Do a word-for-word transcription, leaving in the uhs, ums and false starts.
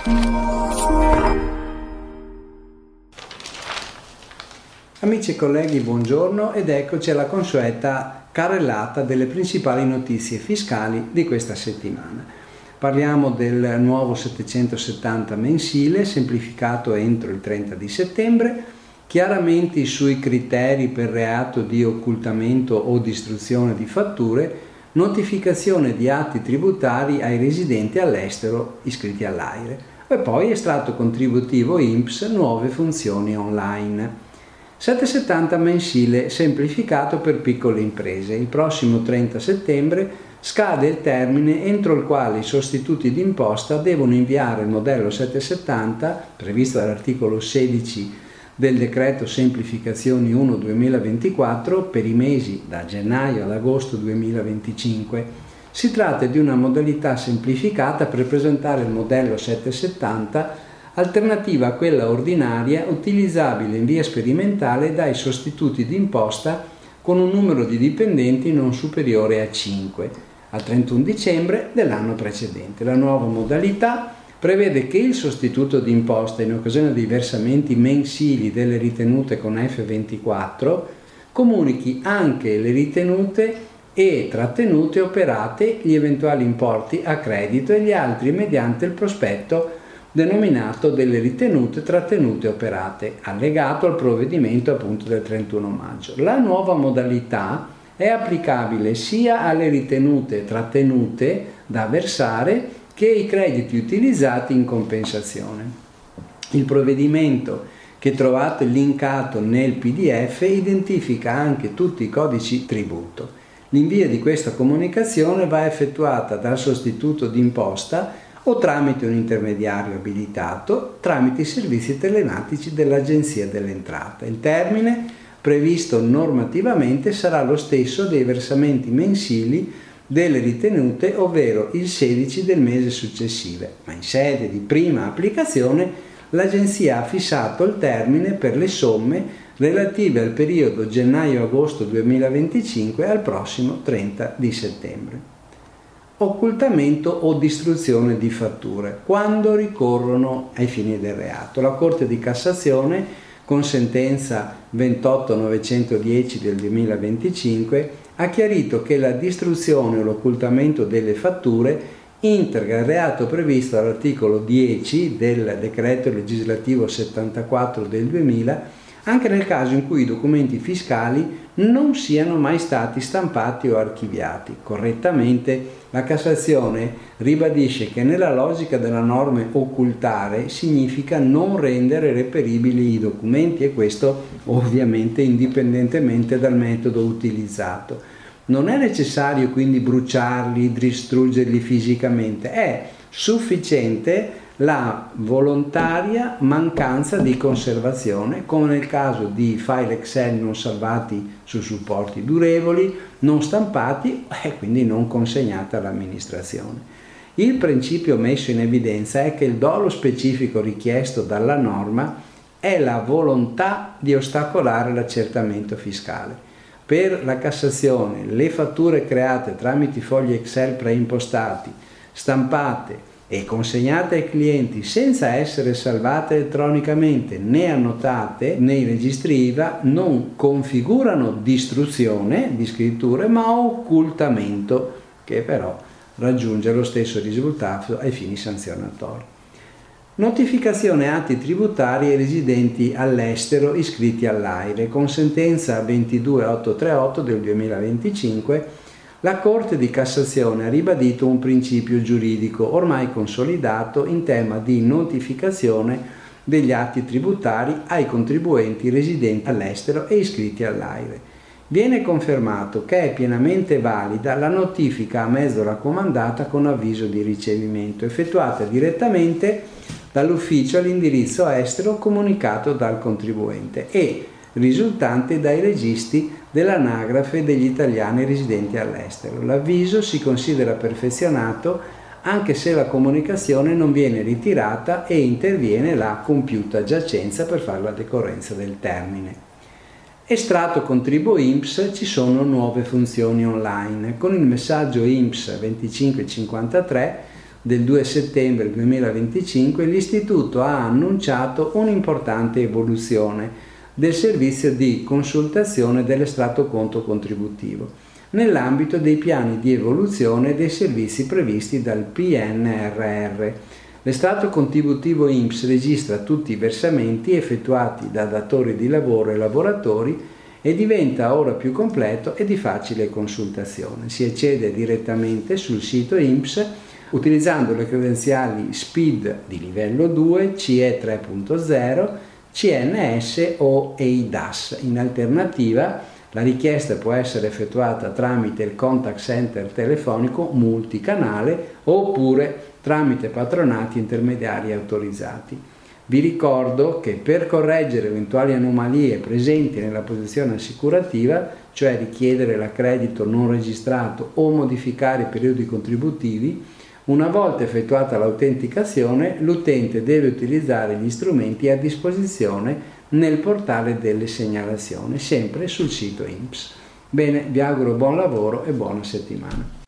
Amici e colleghi, buongiorno ed eccoci alla consueta carrellata delle principali notizie fiscali di questa settimana. Parliamo del nuovo settecentosettanta mensile, semplificato entro il trenta di settembre, chiaramenti sui criteri per reato di occultamento o distruzione di fatture, notificazione di atti tributari ai residenti all'estero iscritti all'AIRE e poi estratto contributivo I N P S, nuove funzioni online. settecentosettanta mensile semplificato per piccole imprese. Il prossimo trenta settembre scade il termine entro il quale i sostituti d'imposta devono inviare il modello settecentosettanta, previsto dall'articolo sedici del decreto semplificazioni uno duemilaventiquattro, per i mesi da gennaio ad agosto duemilaventicinque. Si tratta di una modalità semplificata per presentare il modello settecentosettanta, alternativa a quella ordinaria utilizzabile in via sperimentale dai sostituti d'imposta con un numero di dipendenti non superiore a cinque al trentuno dicembre dell'anno precedente. La nuova modalità prevede che il sostituto d'imposta in occasione dei versamenti mensili delle ritenute con F ventiquattro comunichi anche le ritenute e trattenute operate, gli eventuali importi a credito e gli altri mediante il prospetto denominato delle ritenute trattenute operate, allegato al provvedimento appunto del trentuno maggio. La nuova modalità è applicabile sia alle ritenute trattenute da versare che ai crediti utilizzati in compensazione. Il provvedimento che trovate linkato nel P D F identifica anche tutti i codici tributo. L'invio di questa comunicazione va effettuata dal sostituto d'imposta o tramite un intermediario abilitato, tramite i servizi telematici dell'Agenzia delle Entrate. Il termine previsto normativamente sarà lo stesso dei versamenti mensili delle ritenute, ovvero il sedici del mese successivo, ma in sede di prima applicazione l'Agenzia ha fissato il termine per le somme relative al periodo gennaio-agosto duemilaventicinque al prossimo trenta di settembre. Occultamento o distruzione di fatture quando ricorrono ai fini del reato. La Corte di Cassazione, con sentenza ventotto novecentodieci del duemilaventicinque, ha chiarito che la distruzione o l'occultamento delle fatture integra il reato previsto dall'articolo dieci del decreto legislativo settantaquattro del duemila, anche nel caso in cui i documenti fiscali non siano mai stati stampati o archiviati. Correttamente, la Cassazione ribadisce che nella logica della norma occultare significa non rendere reperibili i documenti, e questo ovviamente indipendentemente dal metodo utilizzato. Non è necessario quindi bruciarli, distruggerli fisicamente, è sufficiente la volontaria mancanza di conservazione, come nel caso di file Excel non salvati su supporti durevoli, non stampati e quindi non consegnati all'amministrazione. Il principio messo in evidenza è che il dolo specifico richiesto dalla norma è la volontà di ostacolare l'accertamento fiscale. Per la Cassazione, le fatture create tramite fogli Excel preimpostati, stampate e consegnate ai clienti senza essere salvate elettronicamente né annotate nei registri I V A non configurano distruzione di scritture ma occultamento, che però raggiunge lo stesso risultato ai fini sanzionatori. Notificazione atti tributari ai residenti all'estero iscritti all'AIRE. Con sentenza ventidue ottocentotrentotto del duemilaventicinque, la Corte di Cassazione ha ribadito un principio giuridico ormai consolidato in tema di notificazione degli atti tributari ai contribuenti residenti all'estero e iscritti all'AIRE. Viene confermato che è pienamente valida la notifica a mezzo raccomandata con avviso di ricevimento, effettuata direttamente dall'ufficio all'indirizzo estero comunicato dal contribuente e risultante dai registri dell'anagrafe degli italiani residenti all'estero. L'avviso si considera perfezionato anche se la comunicazione non viene ritirata e interviene la compiuta giacenza per fare la decorrenza del termine. Estratto contribuo I N P S, ci sono nuove funzioni online. Con il messaggio I N P S venticinque cinquantatré del due settembre duemilaventicinque, l'Istituto ha annunciato un'importante evoluzione del servizio di consultazione dell'estratto conto contributivo nell'ambito dei piani di evoluzione dei servizi previsti dal P N R R. L'estratto contributivo I N P S registra tutti i versamenti effettuati da datori di lavoro e lavoratori e diventa ora più completo e di facile consultazione. Si accede direttamente sul sito I N P S utilizzando le credenziali S P I D di livello due, C E tre punto zero, C N S o E I D A S. In alternativa, la richiesta può essere effettuata tramite il contact center telefonico multicanale oppure tramite patronati intermediari autorizzati. Vi ricordo che per correggere eventuali anomalie presenti nella posizione assicurativa, cioè richiedere l'accredito non registrato o modificare i periodi contributivi, una volta effettuata l'autenticazione, l'utente deve utilizzare gli strumenti a disposizione nel portale delle segnalazioni, sempre sul sito I N P S. Bene, vi auguro buon lavoro e buona settimana.